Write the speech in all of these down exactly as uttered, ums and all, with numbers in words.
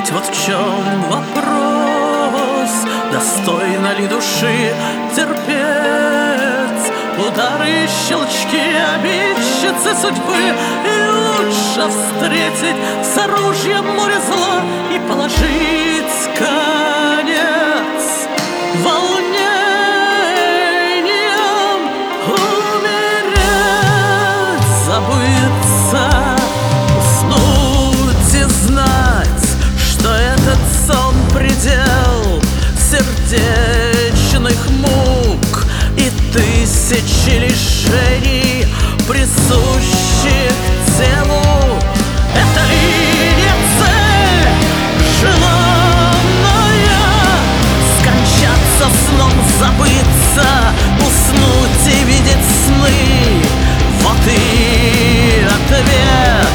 Ведь вот в чем вопрос: достойно ли души терпеть удары и щелчки обидчицы судьбы? И лучше встретить с оружием море зла и положить конец волнениям, умереть, забыться, уснуть и знать, что этот сон — предел сердечных мук и тысячи лишений, присущих телу. Это ли не цель желанная? Скончаться сном, забыться, уснуть и видеть сны. Вот и ответ.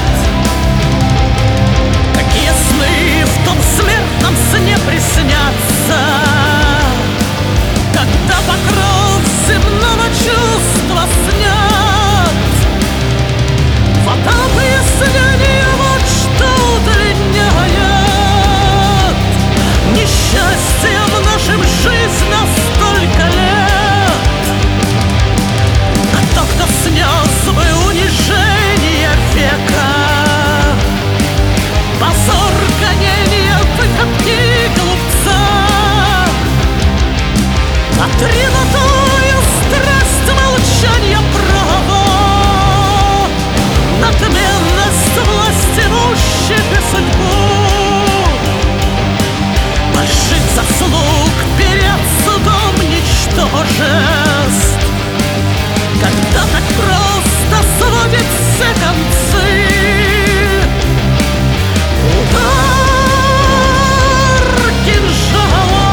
Какие сны в том смертном сне приснятся, когда покров земного чувства снят? Вода пояснения вот что удлиняет несчастье в нашем жизни на столько лет. А тот, кто снес бы унижение века, позор, гонения, выходки глупца, отринутую страсть молчания права, надменность власти имущих и судьбу, больших заслуг перед судом ничтожеств, когда так просто сводят все концы. Удар кинжала,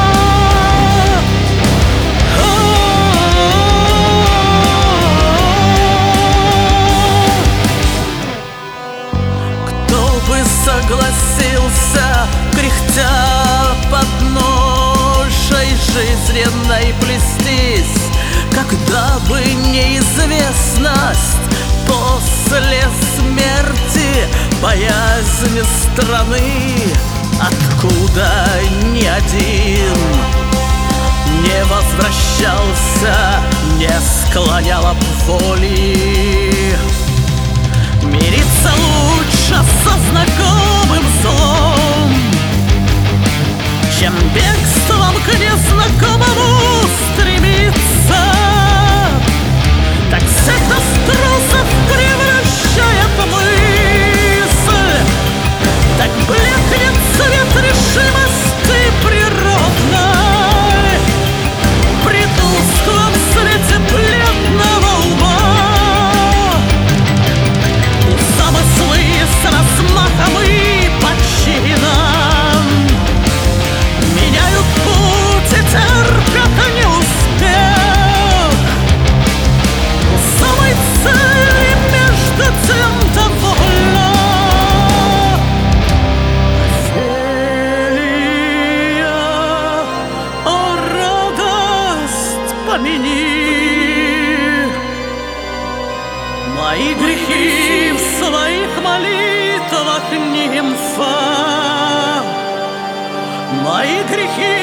кто бы согласился, кряхтя под ношей жизненной плестись, когда бы неизвестность после смерти, боязнь страны, откуда ни один не возвращался, не склоняла б воли. Мириться лучше со знакомым злом, чем бегством к незнакомому стремиться. Так всегда трусов превращает мысль, так блекнет цвет решимости природной при тусклом свете бледного ума. Замыслы с размахом и почином меняют путь и терпят неуспех. У самой цели между тем довольно. Офелия, о радость, помяни мои грехи в своих молитвах, нимфа, мои грехи